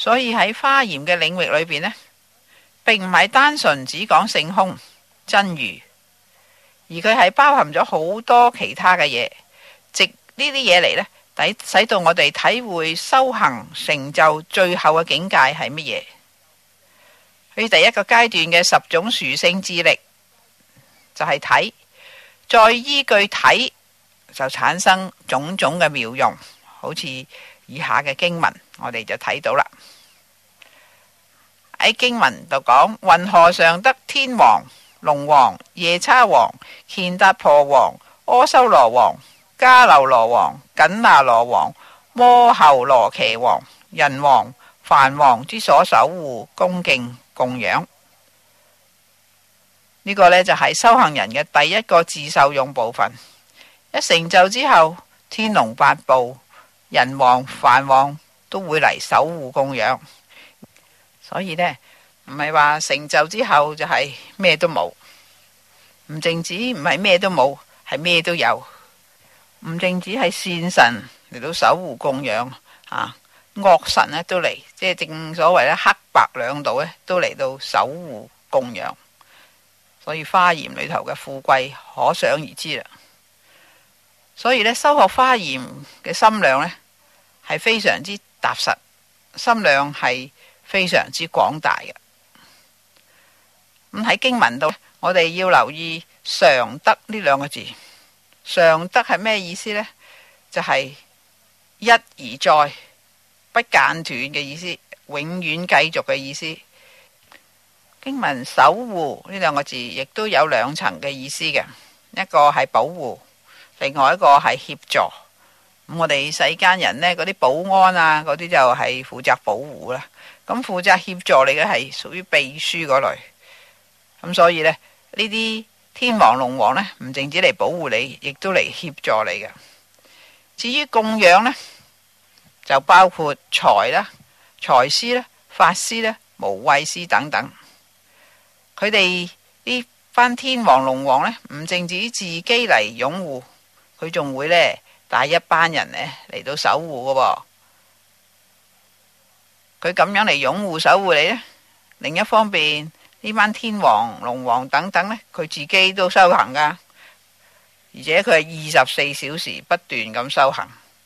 所以喺華嚴嘅領域裏邊呢，並唔係單純只講性空真如，而佢係包含咗好多其他嘅嘢，藉呢啲嘢嚟呢，使到我哋體會修行成就最後嘅境界係乜嘢。佢第一個階段嘅10種殊勝智力就係睇，再依據睇就產生種種嘅妙用，好似以下嘅經文我哋就睇到啦。喺經文度講，雲河上得天王、龍王、夜叉王、乾達婆王、阿修羅王、迦樓羅王、緊那羅王、摩睺羅伽王、人王、梵王之所守護、恭敬、供養。呢個呢，就係修行人嘅第一個自受用部分。一成就之後，天龍八部、人王、梵王都會嚟守護供養。所以呢，唔係話成就之後就係咩都冇，唔淨止唔係咩都冇，係咩都有。唔淨止係善神嚟到守護供養啊，惡神呢都嚟，即係正所謂咧，黑白兩道呢都嚟到守護供養。所以華嚴裏頭嘅富貴可想而知啦。所以呢，修學華嚴嘅心量呢係非常之踏實，心量係非常之廣大嘅。咁喺經文度，我哋要留意常德呢兩個字。常德係咩意思呢？就係一而再，不間斷嘅意思，永遠繼續嘅意思。經文守護呢兩個字亦都有兩層嘅意思嘅，一個係保護，另外一個係協助。咁我哋世間人呢，嗰啲保安啊，嗰啲就係負責保護啦。咁負責協助你嘅係屬於秘書嗰類。咁所以呢，呢啲天王龍王呢，唔淨止嚟保護你，亦都嚟協助你嘅。至於供養呢，就包括財啦、財師啦、法師啦、無畏師等等。佢哋呢班天王龍王呢，唔淨止自己嚟擁護，佢仲會呢帶一班人呢嚟到守護嘅。佢咁樣嚟擁護守護你呢，另一方面呢班天王龍王等等呢，佢自己都修行噶，而且佢係24小時不斷咁修行。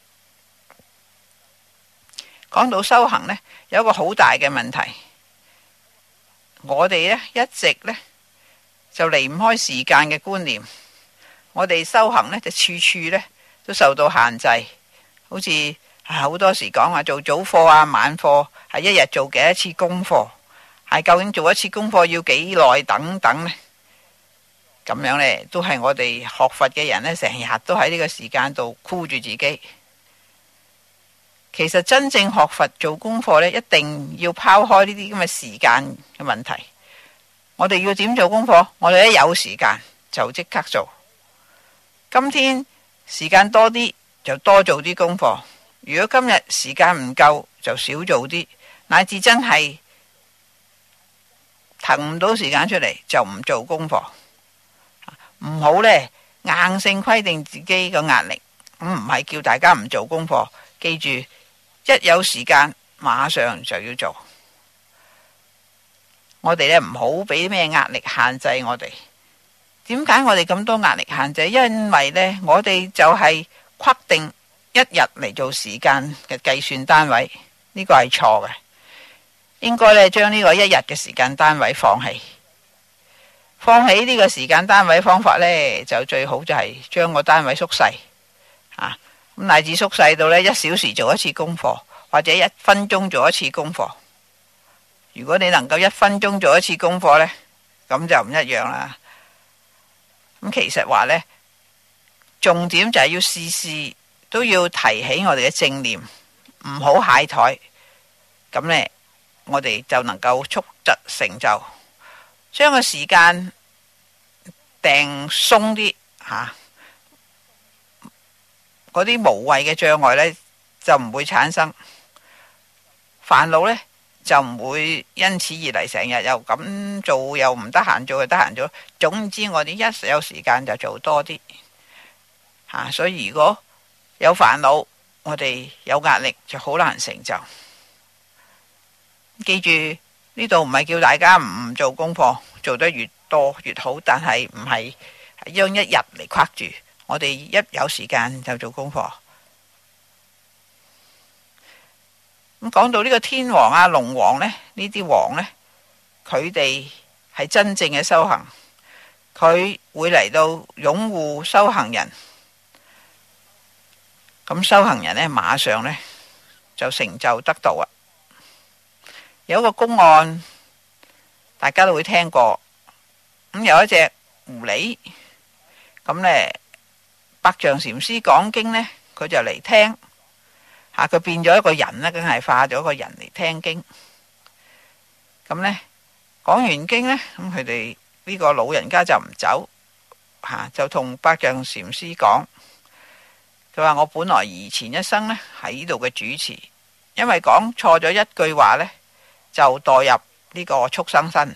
講到修行呢，有一個好大嘅問題，我哋呢一直呢就離唔開時間嘅觀念。我哋修行呢就處處呢都受到限制，好似好多時講話做早課啊、晚課，係一日做幾多次功課，係究竟做一次功課要幾耐等等呢？咁樣呢都係我哋學佛嘅人呢，成日都喺呢個時間度箍住自己。其實真正學佛做功課呢，一定要拋開呢啲咁嘅時間嘅問題。我哋要點做功課？我哋一有時間就即刻做。今天時間多啲就多做啲功課，如果今日時間唔夠就少做啲，乃至真係騰唔到時間出嚟就唔做功課。唔好呢硬性規定自己個壓力，唔係叫大家唔做功課。記住，一有時間馬上就要做。我哋呢唔好俾咩壓力限制我哋。點解我哋咁多壓力限制？因為呢，我哋就係規定一日嚟做時間嘅計算單位，呢個係錯嘅。應該呢將呢個一日嘅時間單位放棄。放棄呢個時間單位方法呢，就最好就係將個單位縮細啊，咁乃至縮細到呢1小時做一次功課，或者1分鐘做一次功課。如果你能夠1分鐘做一次功課呢，咁就唔一樣啦。咁其實話呢，重點就係要事事都要提起我哋嘅正念，唔好懈怠。咁呢，我哋就能夠速疾成就。將個時間定鬆啲吓，嗰啲無謂嘅障礙呢，就唔會產生，煩惱呢，就唔會因此而嚟，成日又咁做又唔得閒做又得閒做。總之我哋一有時間就做多啲吓，所以如果有煩惱，我哋有壓力就好難成就。 記住呢度唔係叫大家唔做功課，做得越多越好，但係唔係將一日嚟框住，我哋一有時間就做功課。咁講到呢個天王啊、龍王呢，呢啲王呢，佢哋係真正嘅修行，佢會嚟到擁護修行人，咁修行人呢，馬上呢就成就得到啊！有一個公案，大家都會聽過。咁有一隻狐狸，咁呢百丈禪師講經呢，佢就嚟聽。佢變咗一個人呢，梗係化咗個人嚟聽經。咁呢講完經呢，咁佢哋呢個老人家就唔走，就同百丈禪師講，佢話我本來以前一生呢喺呢度嘅主持，因為講錯咗一句話呢，就墮入呢個畜生身。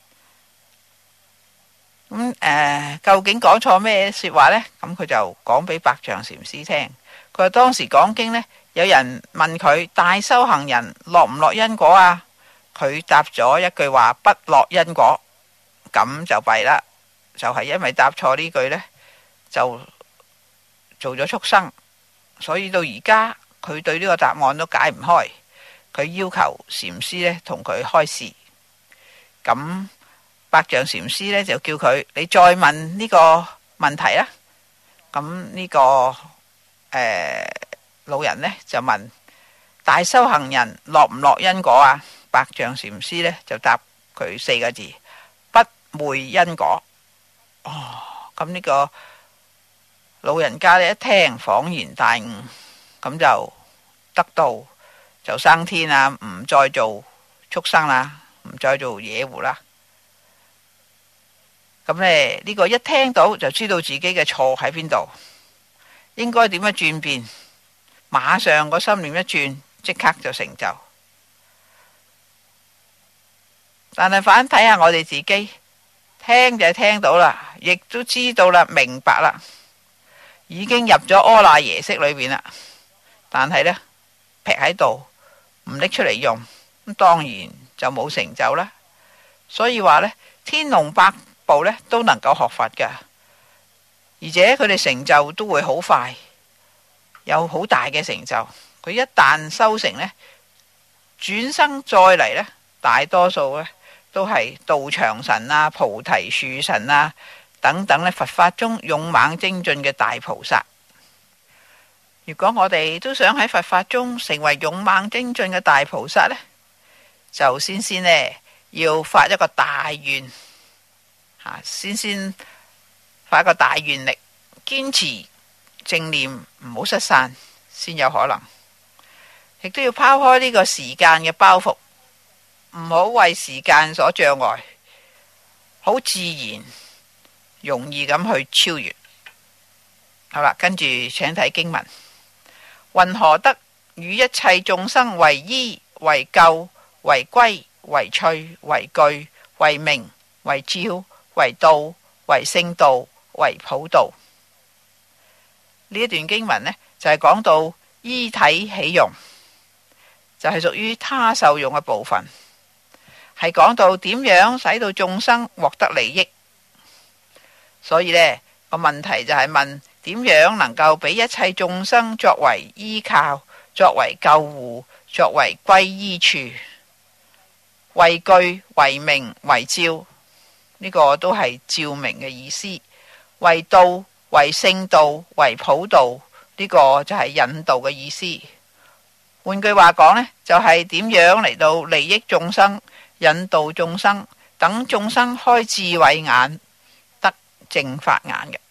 咁究竟講錯咩說話呢？咁佢就講俾百丈禪師聽。佢話當時講經呢，有人問佢大修行人落唔落因果啊？佢答咗一句話不落因果，咁就弊啦。就係因為答錯呢句呢，就做咗畜生，所以到而家佢對呢個答案都解唔開。佢要求禪師呢同佢開示。咁百丈禪師呢就叫佢你再問呢個問題啦。咁呢個老人呢就問大修行人落唔落因果啊？百丈禪師呢就答佢四個字不昧因果。咁呢個老人家呢一聽恍然大悟，咁就得到就升天啦，唔再做畜生啦，唔再做野狐啦。咁呢個一聽到就知道自己嘅錯喺邊度，應該點樣轉變，馬上個心念一轉，即刻就成就。但係反睇下我哋自己，聽就聽到啦，亦都知道啦，明白啦，已經入咗阿賴耶識裏邊啦，但係呢，劈喺度唔拎出嚟用，咁當然就冇成就啦。所以話呢，天龍八部呢都能夠學佛㗎，而且佢哋成就都會好快，有好大嘅成就。佢一旦修成呢，轉生再嚟呢，大多數呢都係道場神啊、菩提樹神啊等等呢，佛法中勇猛精進嘅大菩薩。如果我哋都想喺佛法中成為勇猛精進嘅大菩薩呢，就先呢要發一個大願，先發一個大願力，堅持正念，唔好失散，先有可能。亦都要拋開呢個時間嘅包袱，唔好為時間所障礙，好自然容易咁去超越。好啦，跟住請睇經文，云何得與一切眾生為依、為救、為歸、為趣、為具、為明、為照、為道、為聖道、為普道。呢一段經文呢，就係講到依體起用，就係屬於他受用嘅部分，係講到點樣使到眾生獲得利益。所以呢個問題就係問點樣能夠俾一切眾生作為依靠、作為救護、作為歸依處，為具、為明、為照，呢個都係照明嘅意思。為道、為聖道、為普道，呢個就係引導嘅意思。換句話講呢，就係點樣嚟到利益眾生、引導眾生，等眾生開智慧眼，得正法眼嘅。